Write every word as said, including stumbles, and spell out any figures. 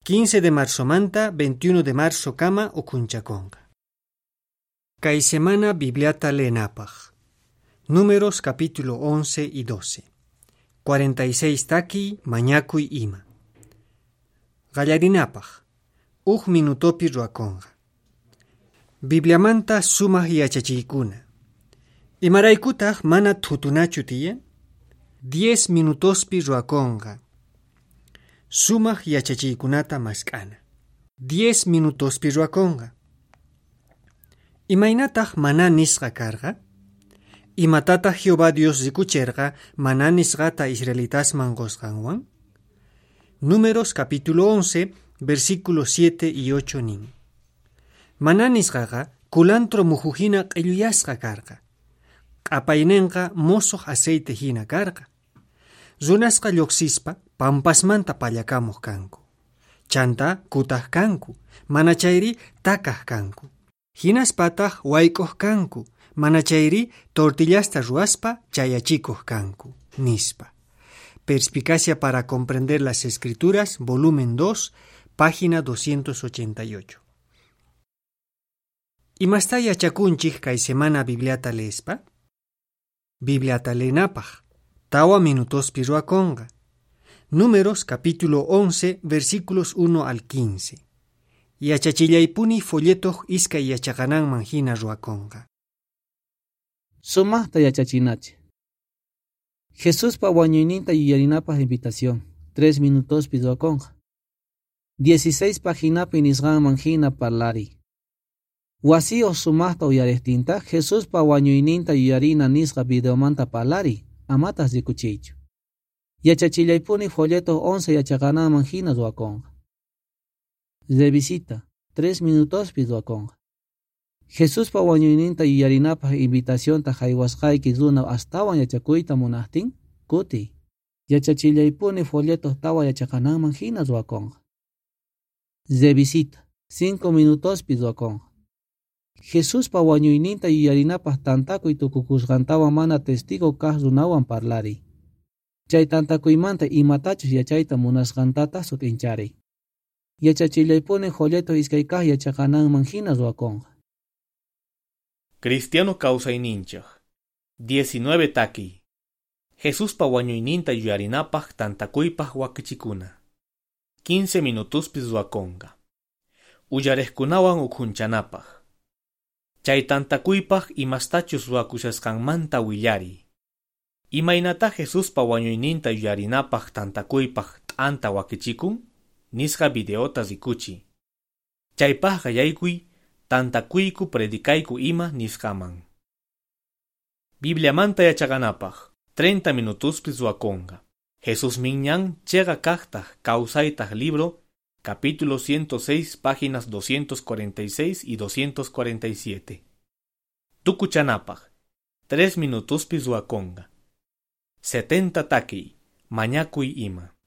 quince de marzo manta, veintiuno de marzo kama ukunchakonga. Kay semana Bibliata leenapaj. Números capítulo once y doce. cuarenta y seis taki mañakuy ima. Gallarinapaj. Uj minutopi ruakonga. Bibliamanta sumaj yachachiykuna. Imaraykutaq mana thutunachu tiyan? Diez minutospi ruakonga. Sumaj yachachiykunata mask'ana. Diez minutospi ruakonga. Imaynataq mana nisqa karqa? Imatataq Jehová Dios rikucherqa mana nisqata Israelitasman qosqanwan? Números capítulo once, versículos siete y ocho nin. Mana nisqaqa kulantro muhujina q'illuyasqa karqa. Q'apaynenqa mosoq aceite hina karqa. Runasqa lluqsispa pampasmanta pallakamuq kanku. Chanta kutaq kanku, mana chayri takaq kanku. Hinaspataq wayk'uq kanku, mana chayri tortillasta ruaspa chayachikuq kanku, nispa. Perspicacia para comprender las escrituras, volumen dos, página doscientos ochenta y ocho. Imasta yachakunchik kay semana Bibliata leespa? Bibliata leenapaj, tawa minutospi ruakonga. Números capítulo once, versículos uno al quince. Yachachillaypuni folletoq iskay yachaqananman hina ruakonga. Sumaqta yachachinachi. Jesús pa wañuyninta yuyarinapaj invitación. Tres minutospi ruakonga. Dieciséis paginapi nisqanman hina parlari. Wasi o sumaqta uyaristinta Jesús pa wañuyninta yuyarina nisqa videomanta parlari. Amatas rikuchiychu. Yachachillaypuni folleto once yachaqananman hina ruakonga. Revisita. Tres minutospi ruakonga. Jesús pa wañuyninta yuyarinapaj invitacionta haywasqayki runa astawan yachakuyta munaqtin kuti. Yachachillaypuni folleto tawa yachaqananman hina ruakonga. Revisita. Cinco minutospi ruakonga. Jesús pa wañuyninta yuyarinapaj tantakuy tukukusqantawan mana testigo kaq runawan parlari. Chay tantakuymanta imatachus yachayta munasqantata sutinchari. Yachachillaypuni folleto iskay kaq yachaqananman hina ruakonga. Cristiano kawsayninchaq. diecinueve taki. Jesús pa wañuyninta yuyarinapaj tantakuypaj wakichikuna. quince minutuspi ruakonga. Ullariskunawan ukhunchanapaj. Chay tantakuypaj imastachus ruakushasqanmanta willari. Imaynata Jesús pa wañuyninta yuyarinapaj tantakuypaj t'anta wakichikun? Nisqa videota rikuchi. Chaypajqa yaykuy tantakuyku predikayku ima nisqaman. Bibliamanta yachaqanapaj treinta minutuspi ruakonga. Jesús minñan chega kaqtaj kawsaytaj libro capítulo ciento seis, páginas doscientos cuarenta y seis y doscientos cuarenta y siete. Tukuchanapaj tres minutuspi ruakonga. setenta taki mañakuy ima.